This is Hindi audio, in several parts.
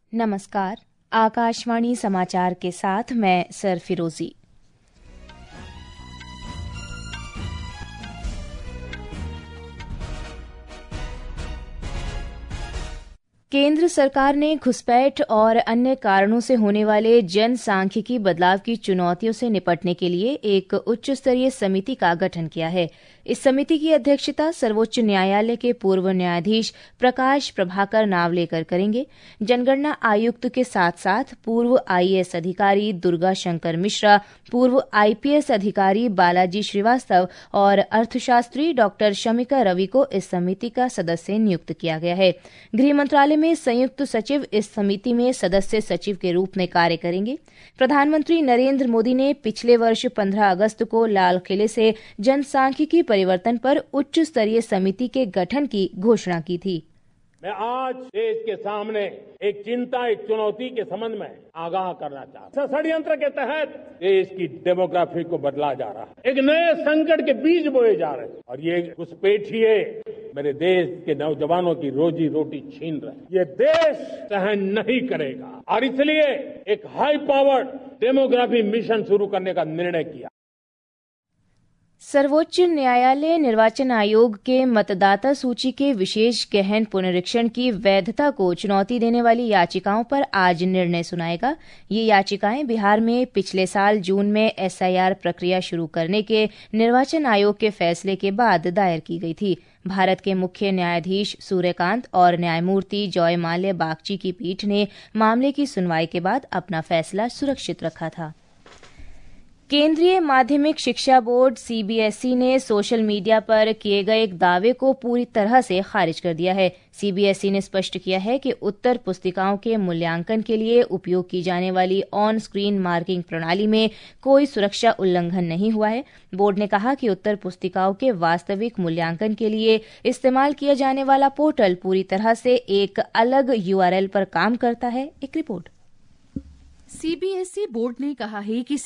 नमस्कार। आकाशवाणी समाचार के साथ मैं सर फिरोजी। केंद्र सरकार ने घुसपैठ और अन्य कारणों से होने वाले जनसांख्यिकी बदलाव की चुनौतियों से निपटने के लिए एक उच्च स्तरीय समिति का गठन किया है। इस समिति की अध्यक्षता सर्वोच्च न्यायालय के पूर्व न्यायाधीश प्रकाश प्रभाकर नावलेकर करेंगे। जनगणना आयुक्त के साथ साथ पूर्व आईएएस अधिकारी दुर्गा शंकर मिश्रा, पूर्व आईपीएस अधिकारी बालाजी श्रीवास्तव और अर्थशास्त्री डॉक्टर शमिका रवि को इस समिति का सदस्य नियुक्त किया गया है। गृह मंत्रालय में संयुक्त सचिव इस समिति में सदस्य सचिव के रूप में कार्य करेंगे। प्रधानमंत्री नरेंद्र मोदी ने पिछले वर्ष 15 अगस्त को लाल किले से जनसांख्यिकी परिवर्तन पर उच्च स्तरीय समिति के गठन की घोषणा की थी। मैं आज देश के सामने एक चिंता, एक चुनौती के संबंध में आगाह करना चाहता हूं। षड्यंत्र के तहत देश की डेमोग्राफी को बदला जा रहा है, एक नए संकट के बीज बोए जा रहे हैं और ये घुसपैठिए मेरे देश के नौजवानों की रोजी रोटी छीन रहे हैं। ये देश सहन नहीं करेगा और इसलिए एक हाई पावर्ड डेमोग्राफी मिशन शुरू करने का निर्णय किया। सर्वोच्च न्यायालय निर्वाचन आयोग के मतदाता सूची के विशेष गहन पुनरीक्षण की वैधता को चुनौती देने वाली याचिकाओं पर आज निर्णय सुनाएगा। ये याचिकाएं बिहार में पिछले साल जून में एसआईआर प्रक्रिया शुरू करने के निर्वाचन आयोग के फैसले के बाद दायर की गई थी। भारत के मुख्य न्यायाधीश सूर्यकांत और न्यायमूर्ति जॉय माल्या बागची की पीठ ने मामले की सुनवाई के बाद अपना फैसला सुरक्षित रखा था। केंद्रीय माध्यमिक शिक्षा बोर्ड सीबीएसई ने सोशल मीडिया पर किए गए एक दावे को पूरी तरह से खारिज कर दिया है। सीबीएसई ने स्पष्ट किया है कि उत्तर पुस्तिकाओं के मूल्यांकन के लिए उपयोग की जाने वाली ऑन स्क्रीन मार्किंग प्रणाली में कोई सुरक्षा उल्लंघन नहीं हुआ है। बोर्ड ने कहा कि उत्तर पुस्तिकाओं के वास्तविक मूल्यांकन के लिए इस्तेमाल किया जाने वाला पोर्टल पूरी तरह से एक अलग यूआरएल पर काम करता है। एक रिपोर्ट। सीबीएसई बोर्ड ने कहा है कि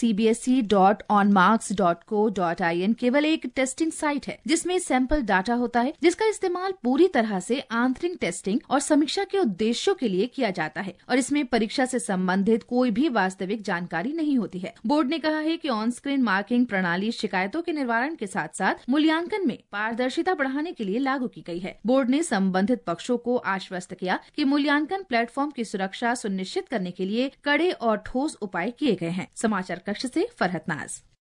cbse.onmarks.co.in केवल एक टेस्टिंग साइट है जिसमें सैंपल डाटा होता है, जिसका इस्तेमाल पूरी तरह से आंतरिक टेस्टिंग और समीक्षा के उद्देश्यों के लिए किया जाता है और इसमें परीक्षा से संबंधित कोई भी वास्तविक जानकारी नहीं होती है। बोर्ड ने कहा है कि ऑन स्क्रीन मार्किंग प्रणाली शिकायतों के निवारण के साथ साथ मूल्यांकन में पारदर्शिता बढ़ाने के लिए लागू की गई है। बोर्ड ने संबंधित पक्षों को आश्वस्त किया कि मूल्यांकन प्लेटफॉर्म की सुरक्षा सुनिश्चित करने के लिए कड़े और ठोस उपाय किए गए हैं। समाचार कक्ष से फरहत नाज।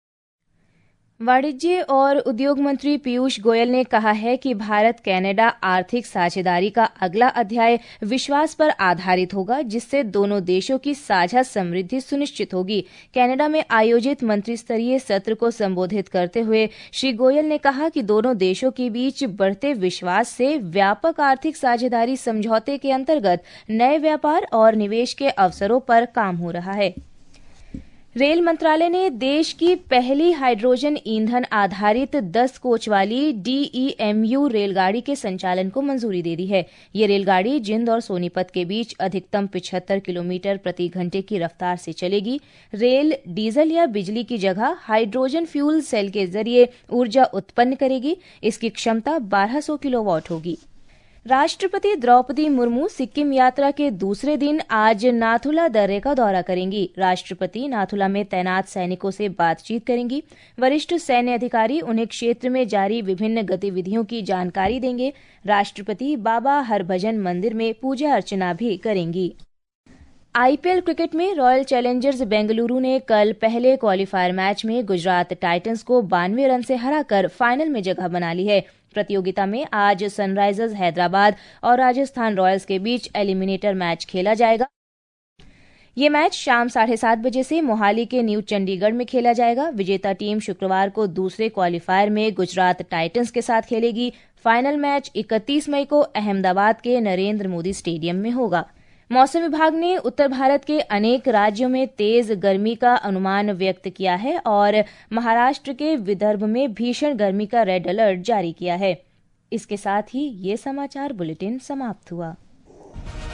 वाणिज्य और उद्योग मंत्री पीयूष गोयल ने कहा है कि भारत कनाडा आर्थिक साझेदारी का अगला अध्याय विश्वास पर आधारित होगा, जिससे दोनों देशों की साझा समृद्धि सुनिश्चित होगी। कनाडा में आयोजित मंत्री स्तरीय सत्र को संबोधित करते हुए श्री गोयल ने कहा कि दोनों देशों के बीच बढ़ते विश्वास से व्यापक आर्थिक साझेदारी समझौते के अंतर्गत नए व्यापार और निवेश के अवसरों पर काम हो रहा है। रेल मंत्रालय ने देश की पहली हाइड्रोजन ईंधन आधारित 10 कोच वाली डीईएमयू रेलगाड़ी के संचालन को मंजूरी दे दी है। ये रेलगाड़ी जिंद और सोनीपत के बीच अधिकतम 75 किलोमीटर प्रति घंटे की रफ्तार से चलेगी। रेल डीजल या बिजली की जगह हाइड्रोजन फ्यूल सेल के जरिए ऊर्जा उत्पन्न करेगी। इसकी क्षमता 1200 किलोवाट होगी। राष्ट्रपति द्रौपदी मुर्मू सिक्किम यात्रा के दूसरे दिन आज नाथुला दर्रे का दौरा करेंगी। राष्ट्रपति नाथुला में तैनात सैनिकों से बातचीत करेंगी। वरिष्ठ सैन्य अधिकारी उन्हें क्षेत्र में जारी विभिन्न गतिविधियों की जानकारी देंगे। राष्ट्रपति बाबा हरभजन मंदिर में पूजा अर्चना भी करेंगी। आईपीएल क्रिकेट में रॉयल चैलेंजर्स बेंगलुरु ने कल पहले क्वालीफायर मैच में गुजरात टाइटंस को 92 रन से हराकर फाइनल में जगह बना ली है। प्रतियोगिता में आज सनराइजर्स हैदराबाद और राजस्थान रॉयल्स के बीच एलिमिनेटर मैच खेला जाएगा। ये मैच शाम 7:30 बजे से मोहाली के न्यू चंडीगढ़ में खेला जाएगा। विजेता टीम शुक्रवार को दूसरे क्वालीफायर में गुजरात टाइटंस के साथ खेलेगी। फाइनल मैच 31 मई को अहमदाबाद के नरेंद्र मोदी स्टेडियम में होगा। मौसम विभाग ने उत्तर भारत के अनेक राज्यों में तेज गर्मी का अनुमान व्यक्त किया है और महाराष्ट्र के विदर्भ में भीषण गर्मी का रेड अलर्ट जारी किया है। इसके साथ ही ये समाचार बुलेटिन समाप्त हुआ।